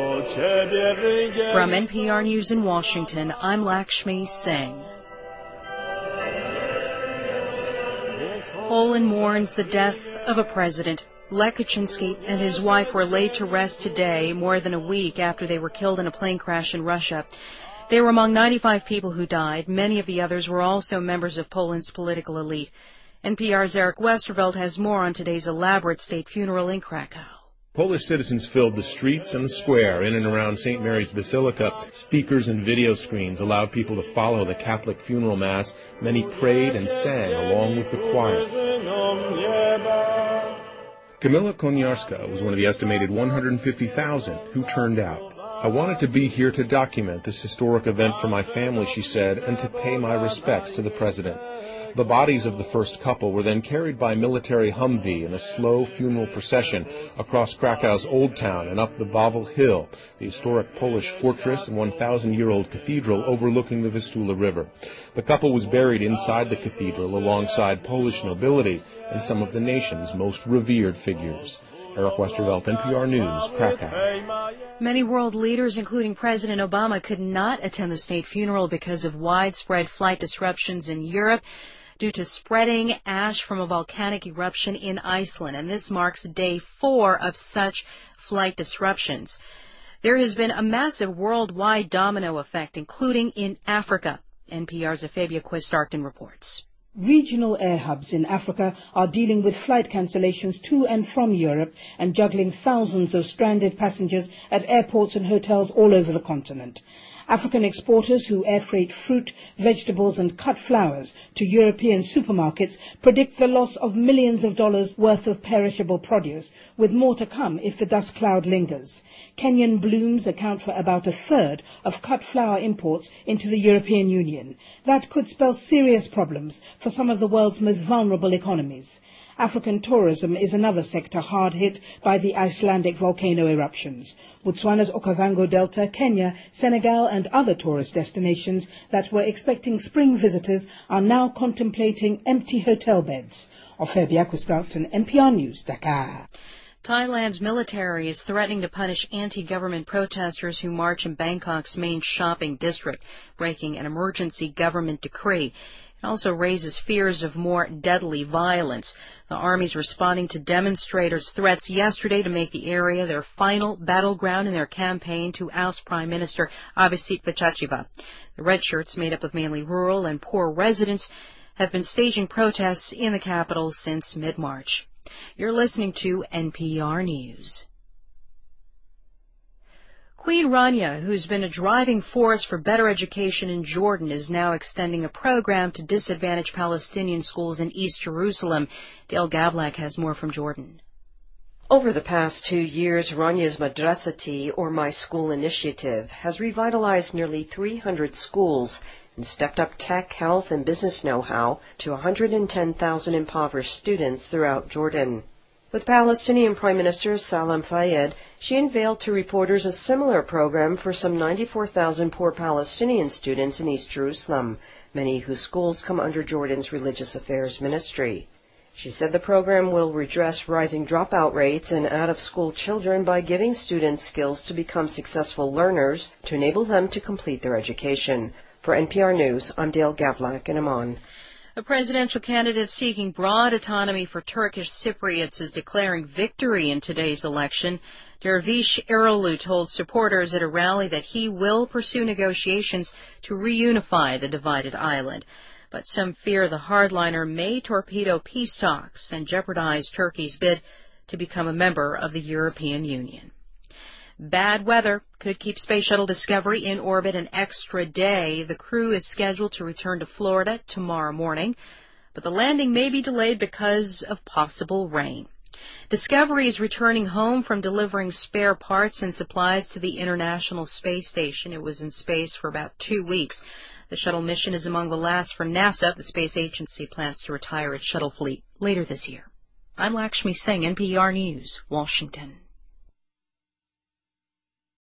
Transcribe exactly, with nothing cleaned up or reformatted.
From N P R News in Washington, I'm Lakshmi Singh. Poland mourns the death of a president. Lech Kaczynski and his wife were laid to rest today, more than a week after they were killed in a plane crash in Russia. They were among ninety-five people who died. Many of the others were also members of Poland's political elite. N P R's Eric Westervelt has more on today's elaborate state funeral in Krakow. Polish citizens filled the streets and the square in and around Saint Mary's Basilica. Speakers and video screens allowed people to follow the Catholic funeral mass. Many prayed and sang along with the choir. Kamila Koniarska was one of the estimated one hundred fifty thousand who turned out. I wanted to be here to document this historic event for my family, she said, and to pay my respects to the president. The bodies of the first couple were then carried by military Humvee in a slow funeral procession across Krakow's Old Town and up the Wawel Hill, the historic Polish fortress and one thousand year old cathedral overlooking the Vistula River. The couple was buried inside the cathedral alongside Polish nobility and some of the nation's most revered figures. Eric Westervelt, N P R News, Krakow. Many world leaders, including President Obama, could not attend the state funeral because of widespread flight disruptions in Europe due to spreading ash from a volcanic eruption in Iceland, and this marks day four of such flight disruptions. There has been a massive worldwide domino effect, including in Africa. N P R's Afabia Quist-Arkin reports. Regional air hubs in Africa are dealing with flight cancellations to and from Europe and juggling thousands of stranded passengers at airports and hotels all over the continent. African exporters who air freight fruit, vegetables and cut flowers to European supermarkets predict the loss of millions of dollars worth of perishable produce, with more to come if the dust cloud lingers. Kenyan blooms account for about a third of cut flower imports into the European Union. That could spell serious problems for some of the world's most vulnerable economies. African tourism is another sector hard hit by the Icelandic volcano eruptions. Botswana's Okavango Delta, Kenya, Senegal and other tourist destinations that were expecting spring visitors are now contemplating empty hotel beds. Afabia Quist-Arkin, N P R News, Dakar. Thailand's military is threatening to punish anti-government protesters who march in Bangkok's main shopping district, breaking an emergency government decree. It also raises fears of more deadly violence. The army's responding to demonstrators' threats yesterday to make the area their final battleground in their campaign to oust Prime Minister Abhisit Vejjajiva. The red shirts, made up of mainly rural and poor residents, have been staging protests in the capital since mid-March. You're listening to N P R News. Queen Rania, who's been a driving force for better education in Jordan, is now extending a program to disadvantaged Palestinian schools in East Jerusalem. Dale Gavlak has more from Jordan. Over the past two years, Rania's Madrasati, or My School Initiative, has revitalized nearly three hundred schools and stepped up tech, health, and business know-how to one hundred ten thousand impoverished students throughout Jordan. With Palestinian Prime Minister Salam Fayyad, she unveiled to reporters a similar program for some ninety-four thousand poor Palestinian students in East Jerusalem, many whose schools come under Jordan's Religious Affairs Ministry. She said the program will redress rising dropout rates and out-of-school children by giving students skills to become successful learners to enable them to complete their education. For N P R News, I'm Dale Gavlak in Amman. A presidential candidate seeking broad autonomy for Turkish Cypriots is declaring victory in today's election. Dervish Erolu told supporters at a rally that he will pursue negotiations to reunify the divided island. But some fear the hardliner may torpedo peace talks and jeopardize Turkey's bid to become a member of the European Union. Bad weather could keep Space Shuttle Discovery in orbit an extra day. The crew is scheduled to return to Florida tomorrow morning, but the landing may be delayed because of possible rain. Discovery is returning home from delivering spare parts and supplies to the International Space Station. It was in space for about two weeks. The shuttle mission is among the last for NASA. The space agency plans to retire its shuttle fleet later this year. I'm Lakshmi Singh, N P R News, Washington.